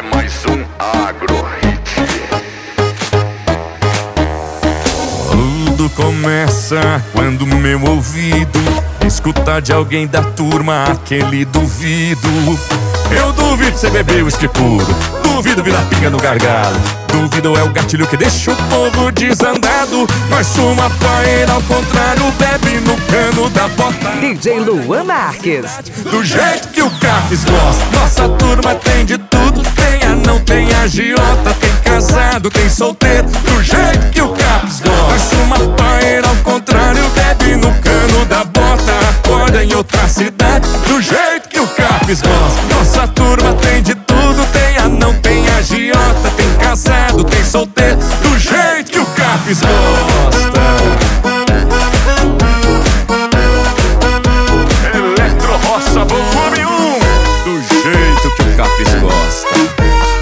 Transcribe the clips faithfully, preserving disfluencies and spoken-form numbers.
é mais um Agro Hit. Tudo começa quando meu ouvido escuta de alguém da turma aquele duvido. Eu duvido cê beber uísque puro, duvido virar pinga no gargalo, duvido é o gatilho que deixa o povo desandado. Nós fuma paeira ao contrário, bebe no cano da bota. D J Luan Marques. Do jeito que o Capes gosta, nossa turma tem de tudo. Tem anão, tem agiota, tem casado, tem solteiro. Do jeito que o Capes gosta, nós fuma paeira ao contrário, bebe no cano da bota. Acorda em outra cidade, do jeito que o Capes gosta. Nossa turma tem de tudo, tem anão, tem agiota, tem casado, tem solteiro. Do jeito que o Capes gosta. Eletro Roça Volume um. Do jeito que o Capes gosta.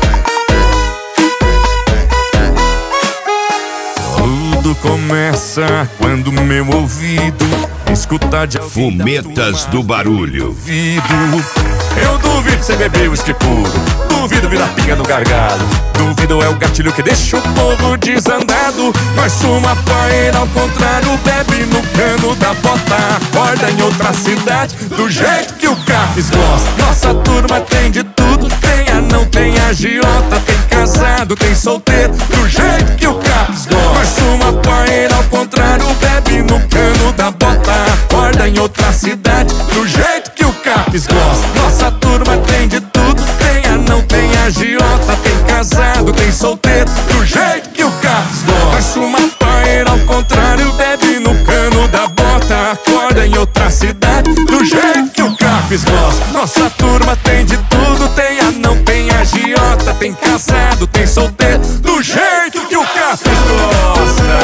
Tudo começa quando meu ouvido escuta de Fumetas do Barulho. Eu duvido cê beber uísque puro, duvido virar pinga no gargalo, duvido é o gatilho que deixa o povo desandado. Nós fuma paeira ao contrário, bebe no cano da bota. Acorda em outra cidade, do jeito que o Capes gosta. Nossa turma tem de tudo, tem anão, tem agiota, tem casado, tem solteiro. Do jeito que o Capes gosta. Nós fuma paeira ao contrário, bebe no cano da bota. Acorda em outra cidade, do jeito que o Capes gosta. Nossa turma tem de tudo, tem anão, tem agiota, tem casado, tem solteiro. Do jeito que o Capes gosta. Nós fuma paeira ao contrário, bebe no cano da bota. Acorda em outra cidade, do jeito que o Capes gosta. Nossa turma tem de tudo, tem anão, tem agiota, tem casado, tem solteiro. Do jeito que o Capes gosta.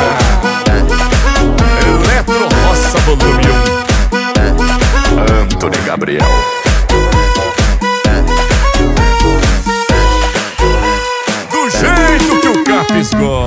Eletro Roça Volume um. Antony Gabriel. Do jeito que o Capes gosta.